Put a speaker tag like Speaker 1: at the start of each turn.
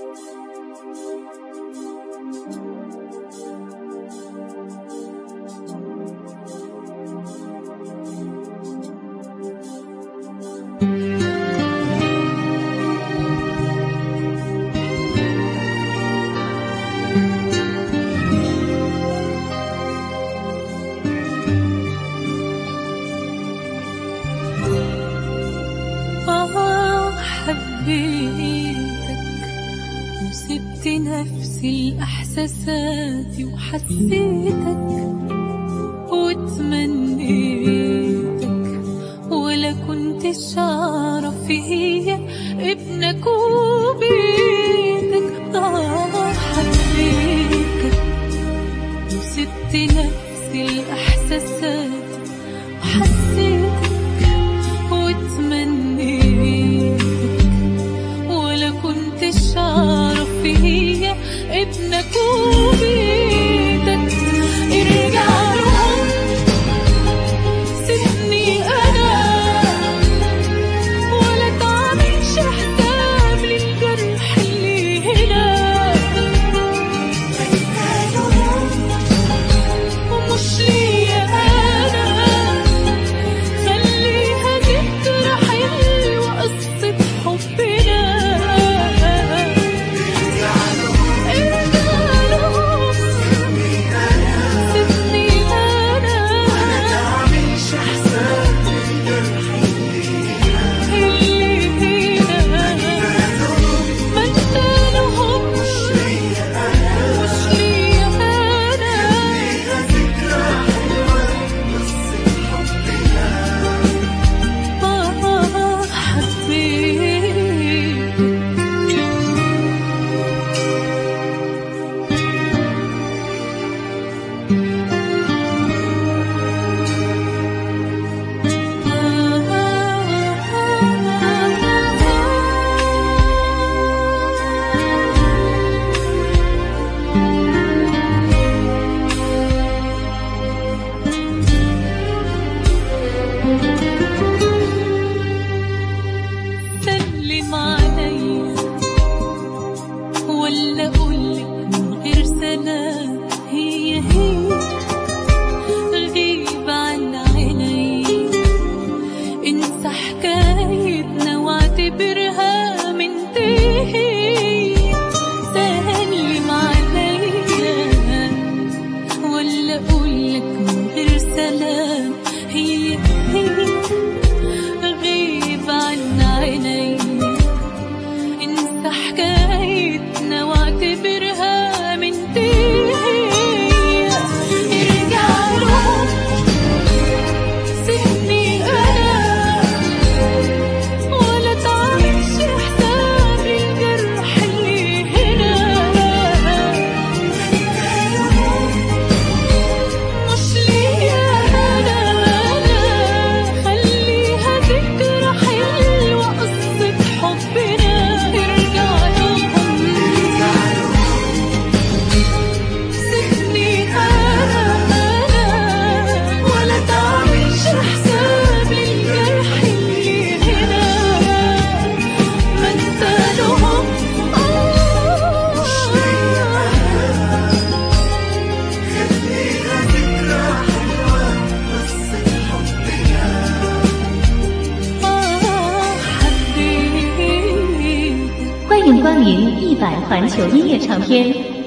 Speaker 1: حبيتك وسبت نفسي الإحساسات وحسيتك وتمنيتك ولا كنتش أعرف هي ابنك وبيتك. حبيتك وسبت نفسي الإحساسات وحسيتك وتمنيتك ولا كنتش أعرف هي ابنك وبيتك. ارجع لهم سيبني أنا ولا تعملش حساب للجرح اللي هنا. ومش ليا أنا خليها ذكرى حلوة قصة حبنا. سلم عليا ولا أقولك من غير سلام هي غيب عن عيني. انسى حكايتنا واعتبرها منتهية. سلم عليا ولا أقولك من غير سلام هي غيب عن عيني. انسى حكايتنا واعتبرها منتهية. ارجع لهم سيبني أنا ولا تعملش حساب للجرح اللي هنا. مش ليا أنا خليها ذكرى حلوة قصة حبنا. ارجع لهم سيبني أنا ولا تعملش حساب للجرح اللي هنا. ما انت لهم
Speaker 2: 欢迎光临100环球音乐唱片